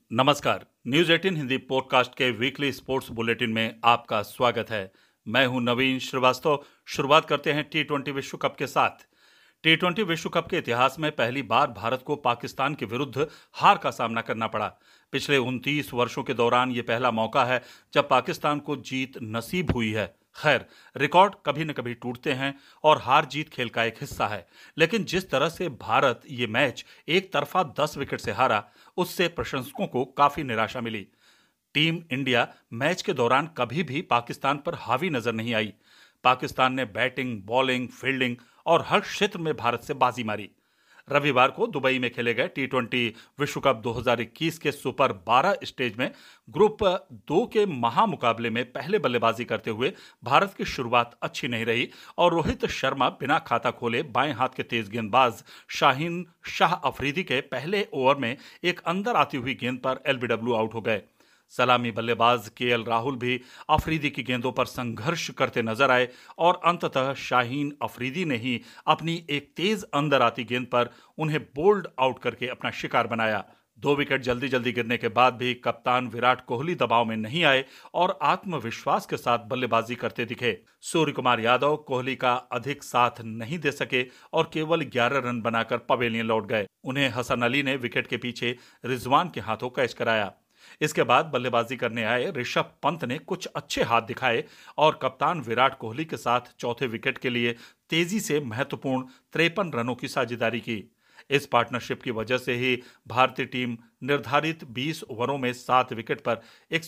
नमस्कार। News 18 Hindi podcast के weekly sports bulletin में आपका स्वागत है। मैं हूं नवीन श्रीवास्तव। शुरुआत करते हैं टी20 विश्व कप के साथ। टी20 विश्व कप के इतिहास में पहली बार भारत को पाकिस्तान के विरुद्ध हार का सामना करना पड़ा। पिछले 29 वर्षों के दौरान ये पहला मौका है जब पाकिस्तान को जीत नसीब हुई है। खैर, रिकॉर्ड कभी न कभी टूटते हैं और हार जीत खेल का एक हिस्सा है, लेकिन जिस तरह से भारत ये मैच एक तरफा 10 विकेट से हारा, उससे प्रशंसकों को काफी निराशा मिली। टीम इंडिया मैच के दौरान कभी भी पाकिस्तान पर हावी नजर नहीं आई। पाकिस्तान ने बैटिंग, बॉलिंग, फील्डिंग और हर क्षेत्र में भारत से बाजी मारी। रविवार को दुबई में खेले गए टी20 विश्व कप 2021 के सुपर 12 स्टेज में ग्रुप 2 के महामुकाबले में पहले बल्लेबाजी करते हुए भारत की शुरुआत अच्छी नहीं रही और रोहित शर्मा बिना खाता खोले बाएं हाथ के तेज गेंदबाज शाहीन शाह अफरीदी के पहले ओवर में एक अंदर आती हुई गेंद पर एलबीडब्ल्यू आउट हो गए। सलामी बल्लेबाज केएल राहुल भी अफरीदी की गेंदों पर संघर्ष करते नजर आए और अंततः शाहीन अफरीदी ने ही अपनी एक तेज अंदर आती गेंद पर उन्हें बोल्ड आउट करके अपना शिकार बनाया। 2 विकेट जल्दी जल्दी गिरने के बाद भी कप्तान विराट कोहली दबाव में नहीं आए और आत्मविश्वास के साथ बल्लेबाजी करते दिखे। सूर्य कुमार यादव कोहली का अधिक साथ नहीं दे सके और केवल 11 रन बनाकर पवेलियन लौट गए। उन्हें हसन अली ने विकेट के पीछे रिजवान के हाथों कैच कराया। इसके बाद बल्लेबाजी करने आए ऋषभ पंत ने कुछ अच्छे हाथ दिखाए और कप्तान विराट कोहली के साथ चौथे विकेट के लिए तेजी से महत्वपूर्ण 53 रनों की साझेदारी की। इस पार्टनरशिप की वजह से ही भारतीय टीम निर्धारित 20 ओवरों में 7 विकेट पर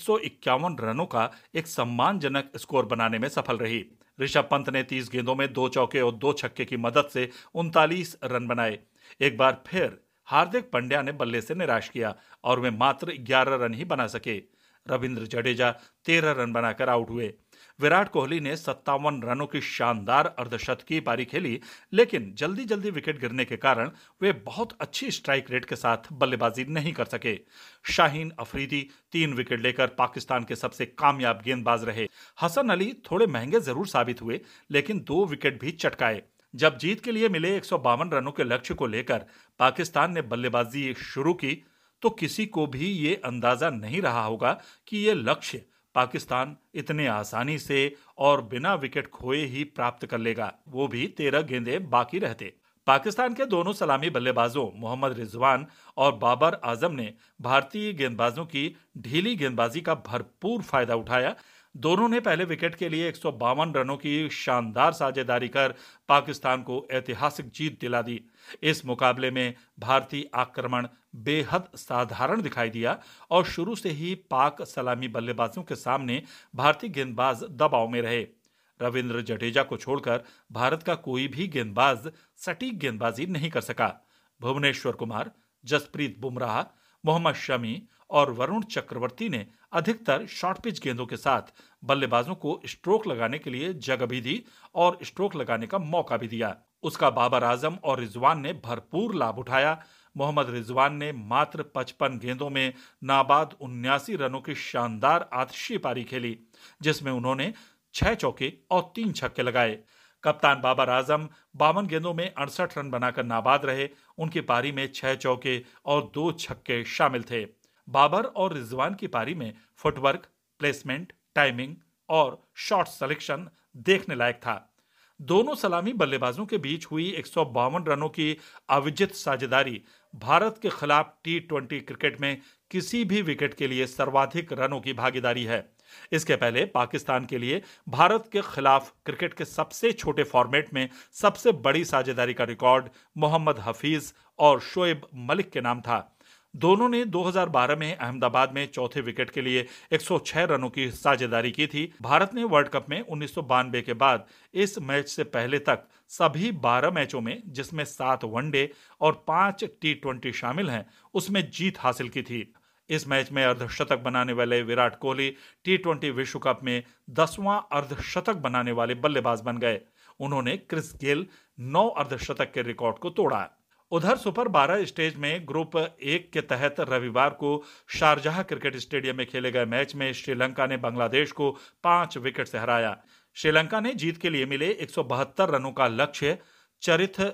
151 रनों का एक सम्मानजनक स्कोर बनाने में सफल रही। ऋषभ पंत ने 30 गेंदों में 2 चौके और 2 छक्के की मदद से 39 रन बनाए। एक बार फिर हार्दिक पांड्या ने बल्ले से निराश किया और वे मात्र 11 रन ही बना सके। रविंद्र जडेजा 13 रन बनाकर आउट हुए। विराट कोहली ने 57 रनों की शानदार अर्धशतकीय पारी खेली, लेकिन जल्दी जल्दी विकेट गिरने के कारण वे बहुत अच्छी स्ट्राइक रेट के साथ बल्लेबाजी नहीं कर सके। शाहीन अफरीदी 3 विकेट लेकर पाकिस्तान के सबसे कामयाब गेंदबाज रहे। हसन अली थोड़े महंगे जरूर साबित हुए, लेकिन 2 विकेट भी चटकाए। जब जीत के लिए मिले 152 रनों के लक्ष्य को लेकर पाकिस्तान ने बल्लेबाजी शुरू की, तो किसी को भी ये अंदाजा नहीं रहा होगा कि ये लक्ष्य पाकिस्तान इतने आसानी से और बिना विकेट खोए ही प्राप्त कर लेगा, वो भी 13 गेंदें बाकी रहते। पाकिस्तान के दोनों सलामी बल्लेबाजों मोहम्मद रिजवान और बाबर आजम ने भारतीय गेंदबाजों की ढीली गेंदबाजी का भरपूर फायदा उठाया। दोनों ने पहले विकेट के लिए 152 रनों की शानदार साझेदारी कर पाकिस्तान को ऐतिहासिक जीत दिला दी। इस मुकाबले में भारतीय आक्रमण बेहद साधारण दिखाई दिया और शुरू से ही पाक सलामी बल्लेबाजों के सामने भारतीय गेंदबाज दबाव में रहे। रविंद्र जडेजा को छोड़कर भारत का कोई भी गेंदबाज सटीक गेंदबाजी नहीं कर सका। भुवनेश्वर कुमार, जसप्रीत बुमराह, मोहम्मद शमी और वरुण चक्रवर्ती ने अधिकतर शॉर्ट पिच गेंदों के साथ बल्लेबाजों को स्ट्रोक लगाने के लिए जगह भी दी और स्ट्रोक लगाने का मौका भी दिया। उसका बाबर आजम और रिजवान ने भरपूर लाभ उठाया। मोहम्मद रिजवान ने मात्र 55 गेंदों में नाबाद 79 रनों की शानदार आतिशी पारी खेली, जिसमें उन्होंने 6 चौके और 3 छक्के लगाए। कप्तान बाबर आजम 52 गेंदों में 68 रन बनाकर नाबाद रहे। उनकी पारी में 6 चौके और 2 छक्के शामिल थे। बाबर और रिजवान की पारी में फुटवर्क, प्लेसमेंट, टाइमिंग और शॉट सिलेक्शन देखने लायक था। दोनों सलामी बल्लेबाजों के बीच हुई 152 रनों की अविजित साझेदारी भारत के खिलाफ टी20 क्रिकेट में किसी भी विकेट के लिए सर्वाधिक रनों की भागीदारी है। इसके पहले पाकिस्तान के लिए भारत के खिलाफ क्रिकेट के सबसे छोटे फॉर्मेट में सबसे बड़ी साझेदारी का रिकॉर्ड मोहम्मद हफीज और शोएब मलिक के नाम था। दोनों ने 2012 में अहमदाबाद में चौथे विकेट के लिए 106 रनों की साझेदारी की थी। भारत ने वर्ल्ड कप में 1992 के बाद इस मैच से पहले तक सभी 12 मैचों में, जिसमें 7 वनडे और 5 टी20 शामिल हैं, उसमें जीत हासिल की थी। इस मैच में अर्धशतक बनाने वाले विराट कोहली टी20 विश्व कप में 10वां अर्धशतक बनाने वाले बल्लेबाज बन गए। उन्होंने क्रिस गेल 9 अर्धशतक के रिकॉर्ड को तोड़ा। उधर सुपर 12 स्टेज में ग्रुप 1 के तहत रविवार को शारजाह क्रिकेट स्टेडियम में खेले गए मैच में श्रीलंका ने बांग्लादेश को 5 विकेट से हराया। श्रीलंका ने जीत के लिए मिले 172 रनों का लक्ष्य चरिथ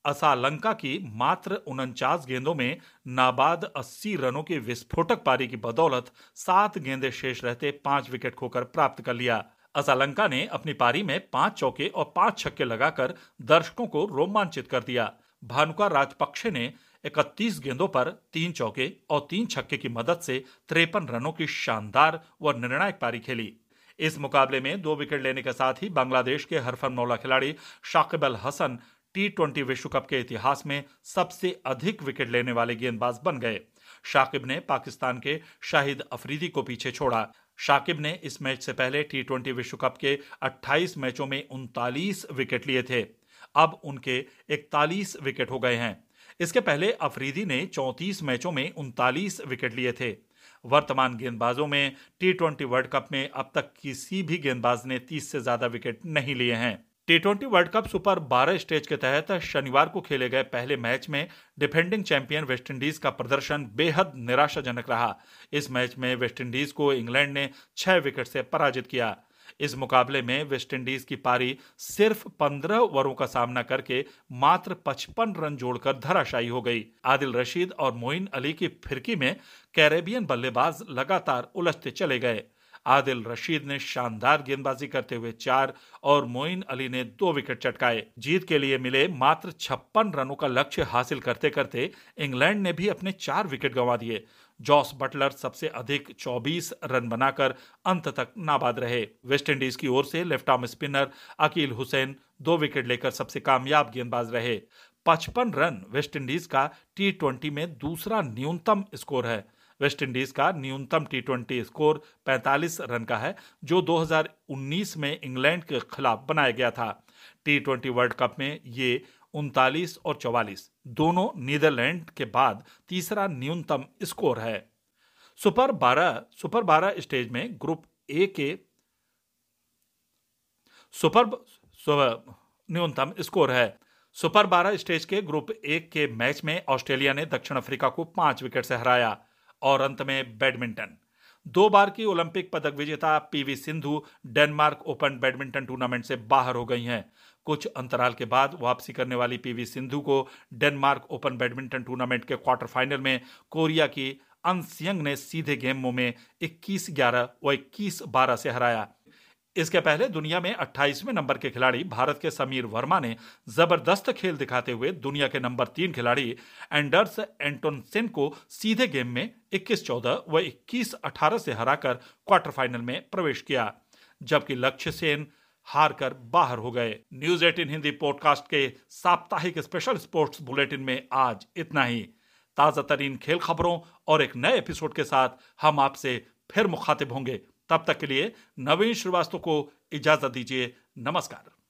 असालंका की मात्र 49 गेंदों में नाबाद 80 रनों की विस्फोटक पारी की बदौलत 7 गेंदें शेष रहते 5 विकेट खोकर प्राप्त कर लिया। असालंका ने अपनी पारी में 5 चौके और 5 छक्के लगाकर दर्शकों को रोमांचित कर दिया। भानुका राजपक्षे ने 31 गेंदों पर 3 चौके और 3 छक्के की मदद से 53 रनों की शानदार व निर्णायक पारी खेली। इस मुकाबले में 2 विकेट लेने के साथ ही बांग्लादेश के हरफनमौला खिलाड़ी शाकिब अल हसन T20 विश्व कप के इतिहास में सबसे अधिक विकेट लेने वाले गेंदबाज बन गए। शाकिब ने पाकिस्तान के शाहिद अफरीदी को पीछे छोड़ा। शाकिब ने इस मैच से पहले T20 विश्व कप के 28 मैचों में 39 विकेट लिए थे। अब उनके 41 विकेट हो गए हैं। इसके पहले अफरीदी ने 34 मैचों में 39 विकेट लिए थे। वर्तमान गेंदबाजों में T20 वर्ल्ड कप में अब तक किसी भी गेंदबाज ने 30 से ज्यादा विकेट नहीं लिए हैं। T20 world cup super 12 stage के तहत शनिवार को खेले गए पहले मैच में डिफेंडिंग चैंपियन वेस्टइंडीज का प्रदर्शन बेहद निराशाजनक रहा। इस मैच में वेस्टइंडीज को इंग्लैंड ने 6 विकेट से पराजित किया। इस मुकाबले में वेस्टइंडीज की पारी सिर्फ 15 ओवरों का सामना करके मात्र 55 रन जोड़कर धराशायी हो गई। आदिल रशीद और मोइन अली की फिरकी में कैरेबियन बल्लेबाज लगातार उलझते चले गए। आदिल रशीद ने शानदार गेंदबाजी करते हुए 4 और मोइन अली ने 2 विकेट चटकाए। जीत के लिए मिले मात्र 56 रनों का लक्ष्य हासिल करते करते इंग्लैंड ने भी अपने 4 विकेट गंवा दिए। जॉस बटलर सबसे अधिक 24 रन बनाकर अंत तक नाबाद रहे। वेस्टइंडीज की ओर से left arm spinner Akeal Hosein 2 wicket लेकर सबसे कामयाब गेंदबाज रहे। 55 रन वेस्टइंडीज का T20 में दूसरा न्यूनतम स्कोर है। वेस्टइंडीज का न्यूनतम T20 स्कोर 45 रन का है, जो 2019 में इंग्लैंड के खिलाफ बनाया गया था। T20 वर्ल्ड कप में ये 39 और 44 दोनों नीदरलैंड के बाद तीसरा न्यूनतम स्कोर है। सुपर 12 स्टेज में ग्रुप ए के न्यूनतम स्कोर है। सुपर 12 स्टेज के ग्रुप ए के मैच में ऑस्ट्रेलिया ने दक्षिण अफ्रीका को 5 विकेट से हराया। और अंत में बैडमिंटन। 2 बार की ओलंपिक पदक विजेता P V Sindhu Denmark Open badminton tournament से बाहर हो गई हैं। कुछ अंतराल के बाद वापसी करने वाली पीवी सिंधु को डेनमार्क ओपन बैडमिंटन टूर्नामेंट के क्वार्टर फाइनल में कोरिया की अन सियंग ने सीधे गेमों में 21-11 व 21-12 से हराया। इसके पहले दुनिया में 28वें नंबर के खिलाड़ी भारत के समीर वर्मा ने जबरदस्त खेल दिखाते हुए दुनिया के नंबर 3 खिलाड़ी एंडर्स एंटोनसेन को सीधे गेम में 21-14 व 21-18 से हराकर क्वार्टर फाइनल में प्रवेश किया, जबकि लक्ष्य सेन हारकर बाहर हो गए। न्यूज 18 हिंदी पॉडकास्ट के साप्ताहिक स्पेशल स्पोर्ट्स बुलेटिन में आज इतना ही। ताजा तरीन खेल खबरों और एक नए एपिसोड के साथ हम आपसे फिर मुखातिब होंगे। तब तक के लिए नवीन श्रीवास्तव को इजाजत दीजिए। नमस्कार।